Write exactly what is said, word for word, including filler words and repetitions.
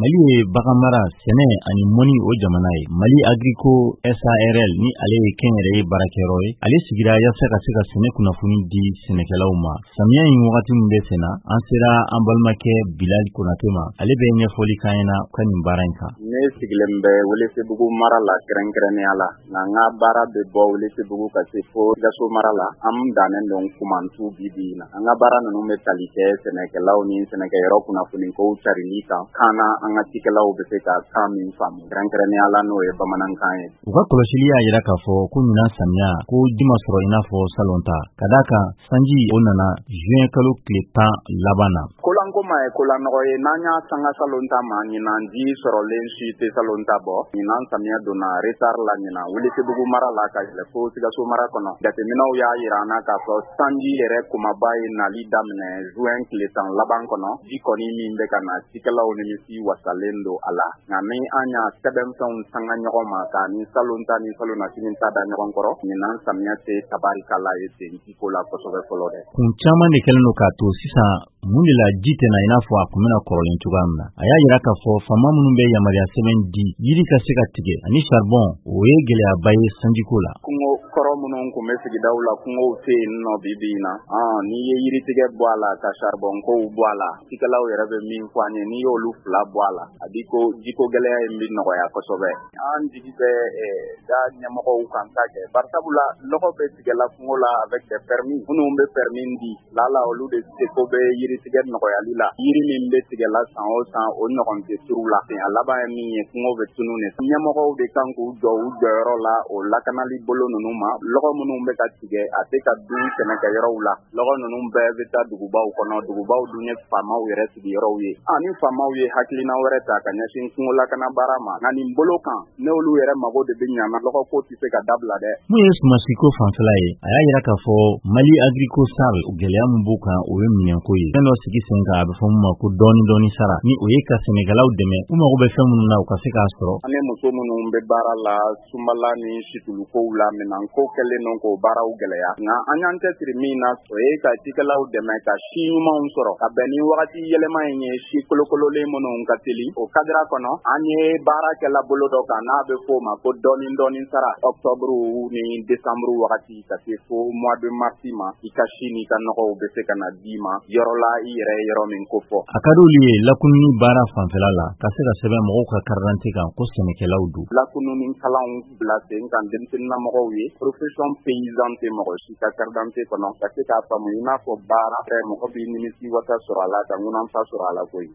Mali ye bagan mara, sɛnɛ ani mɔni o jamana ye. Mali Agrico S A R L ni ale ye kɛnyɛrɛ ye baarakɛyɔrɔ ye. Ale sigira yaasa ka se ka sɛnɛ kunnafoni di sɛnɛkɛlaw ma. Samiya in wagati min bɛ senna, an sera an balimakɛ Bilali Konate ma. Ale bɛ ɲɛfɔli k'an ɲɛna ka nin baara in kan. Ne sigilen bɛ Welesebugu mara la kɛrɛnkɛrɛnnenya la. Nka n ka baara bɛ bɔ Welesebugu ka se fo Gaso mara la. An dannen don Kumantu bi bi in na. An ka baara ninnu bɛ tali kɛ sɛnɛkɛlaw ni sɛnɛkɛyɔrɔ kunnafoni kow carili kan. Kana an ka cikɛlaw bɛ se ka kan min faamu. Kɛrɛnkɛrɛnnenya la n'o ye bamanankan ye. U ka kɔlɔsili y'a jira k'a fɔ ko ɲinan samiya ko ji ma sɔrɔ i n'a fɔ salon ta. Ka d'a kan sanji o nana juin kalo tile tan laban na. Kolanko ma ye kolanɔgɔ ye. N'an y'a sanga salon ta ma ɲinan ji sɔrɔlen si tɛ salon ta bɔ. Ɲinan samiya donna retard la ɲinan Welesebugu mara la ka yɛlɛ fo Sikaso mara kɔnɔ. Jateminɛw y'a jira an na k'a fɔ sanji yɛrɛ kumaba ye nali daminɛ juin tile tan laban kɔnɔ. Ji kɔni min bɛ ka na cikɛlaw nimisi wasalen don a la. Nka ni an y'a sɛbɛnfɛnw sanga ɲɔgɔn ma ka ni salon ta ni salon nasini ta da ɲɔgɔn kɔrɔ, ɲinan samiya tɛ tabarikala ye ten jiko la kosɛbɛ fɔlɔ dɛ. Kun caman de kɛlen don k'a to sisan mun de la ji tɛna i n'a fɔ a kun bɛna kɔrɔlen cogoya min na. A y'a jira k'a fɔ faama minnu bɛ yamaruya sɛbɛn di yiri ka se ka tigɛ ani charbon o ye gɛlɛyaba ye sanjiko la. Kungo kɔrɔ minnu kun bɛ sigidaw la kungow tɛ yen nɔ bi bi in na. N'i ye yiri tigɛ bɔ a la ka charbon kow bɔ a la, cikɛlaw yɛrɛ bɛ min fɔ an ye n'i y'olu fila bɔ a la, a bi ko jiko gɛlɛya in bi nɔgɔya kosɛbɛ. An jigi bɛ da ɲɛmɔgɔw kan ta kɛ. Barisabula lɔgɔ bɛ tigɛla kungo la avec des permis. Minnu bɛ permis di lala olu de se ko bɛ yiri tigɛ nɔgɔyali la. Yiri min bɛ tigɛla san o san o ɲɔgɔn tɛ turu la. A laban ye min ye kungo bɛ tunu ne. Ɲɛmɔgɔw de kan k'u jɔ u jɔyɔrɔ la o lakanali bolo ninnu ma. Lɔgɔ minnu bɛ ka tigɛ a tɛ ka dun sɛnɛkɛyɔrɔw la. Lɔgɔ ninnu bɛɛ bɛ taa dugubaw kɔnɔ. Dugubaw dun ye faamaw yɛrɛ sigiyɔrɔw ye. A ni faamaw ye hakilina wɛrɛ ta ka ɲɛsin kungo lakana baara ma. Nka nin bolo kan n'olu yɛrɛ mago de bɛ ɲama lɔgɔ ko tɛ se ka dabila dɛ. Mun ye sumasiko fanfɛla ye, a y'a jira k'a fɔ Mali Agrico S A R L gɛlɛya min b'u kan o ye minɛnko ye. Fɛn dɔ sigi sen kan a bɛ fɔ mun ma ko dɔɔni dɔɔni sara. Ni o ye ka sɛnɛkɛlaw dɛmɛ u mago bɛ fɛn minnu na u ka se k'a sɔrɔ. An ni muso minnu bɛ baara la sunbala ni situlukow la minɛnko kɛlen don k'o baaraw gɛlɛya. Nka an y'an cɛsiri min na o ye ka cikɛlaw dɛmɛ ka si ɲumanw sɔrɔ. Ka bɛn ni wagati yɛlɛma in ye si kolokololen minnu ka teli. O kadira kɔnɔ an ye baarakɛla bolo dɔ kan n'a bɛ f'o ma ko dɔɔni dɔɔni sara. Octobre ni décembre wagati ka se fo mois de mars ma i ka si ni ka nɔgɔw bɛ se ka na d'i ma yɔrɔ la i yɛrɛ yɔrɔ min ko fɔ. A ka d'olu ye lakununi baara fanfɛla la ka se ka sɛbɛn mɔgɔw ka carte d'identité kan ko sɛnɛkɛlaw don. Lakununi kalanw bila sen kan denmisɛnninna mɔgɔw ye profession paysan tɛ mɔgɔ si ka carte d'identité kɔnɔ ka se k'a faamu i n'a fɔ baara mɔgɔ b'i nimisi wasa sɔrɔ a la ka ŋunanfa sɔrɔ a la koyi.